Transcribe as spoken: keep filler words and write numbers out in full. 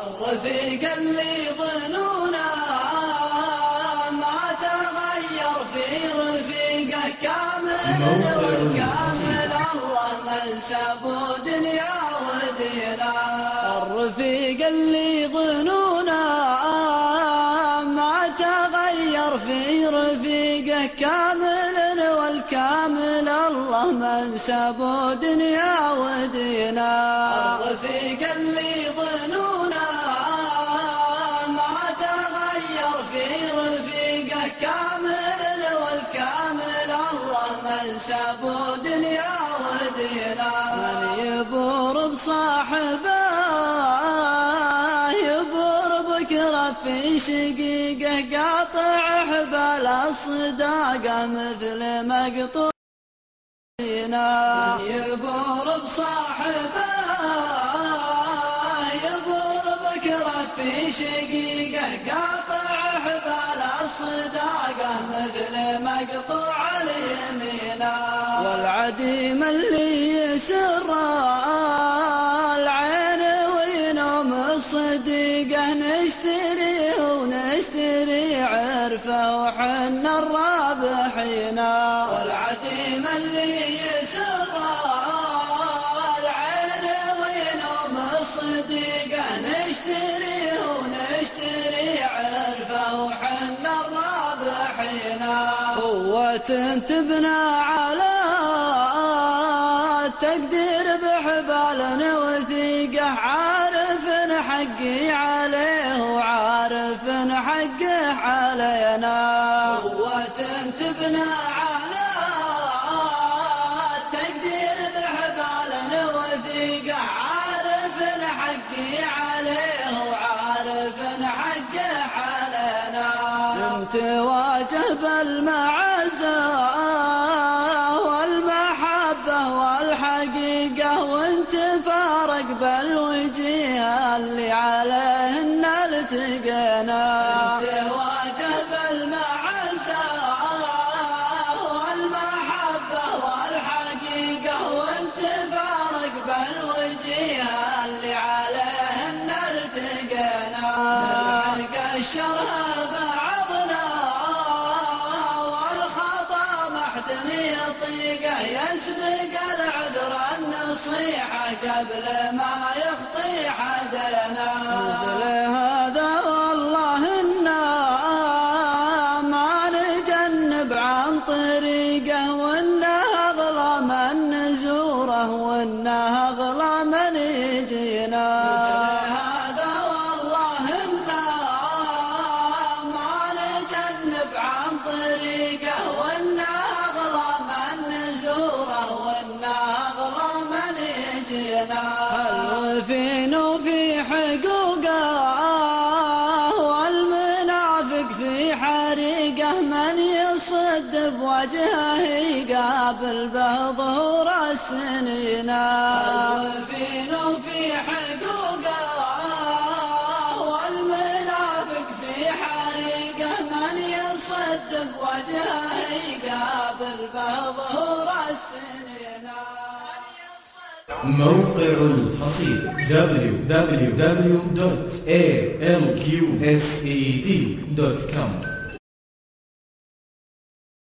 الرفيق اللي ظنونا ما تغير في رفيقه كامل والكامل الله منسب دنيا ودينا. الرفيق اللي ظنونا ما تغير في رفيقه كامل والكامل الله منسب دنيا ودينا. الرفيق اللي ظنونا ما تغير في رفيقه كامل والكامل الله منسب دنيا ودينا. من يبور بصاحبه يبور بكره في شقيقه قاطع حبال الصداقه مثل مقطوع. من يبور بصاحبه يبور بكره في شقيقه قاطع حبال الصداقه مثل مقطوع اليمين. والعديم اللي يسر العين وينوم الصديقه نشتريه ونشتري عرفه وحنا الرابحين. والعديم اللي يسر العين وينوم الصديقه نشتريه ونشتري عرفه وحنا الرابحين. قوة تبنى على التقدير بحبال وثيقه عارف حقي عليه وعارف حقه علينا. قوة تبنى على التقدير بحبال وثيقه عارف حقي عليه وعارف حقه علينا. انت واجه بالمعزة والمحبة والحقيقة وانت فارق بالوجيه اللي عليهن التقينا. انت واجه بالمعزة والمحبة والحقيقة وانت فارق بالوجيه اللي عليهن التقينا. نلحق الشرها بعضنا والخطا محتمي يطيقه يسبق العذر النصيحة قبل ما يخطي حدنا. مثل هذا والله إنا ما نجنب عن طريقه وإنه أغلى من نزوره وإنه أغلى من يجينا. مثل هذا والله إنا ما نجنب عن طريقه وإنه أغلى من نزوره وإنه أغلى من يجينا. الوفين في حقوقه والمنافق في حريقه من يصد بوجهه يقابل به ظهور السنين. الوفين في حقوقه والمنافق في حريقه من يصد بوجهه يقابل به ظهور السنين. موقع القصيد دبليو دبليو دبليو دوت إيه إل كيو إس إي دي دوت كوم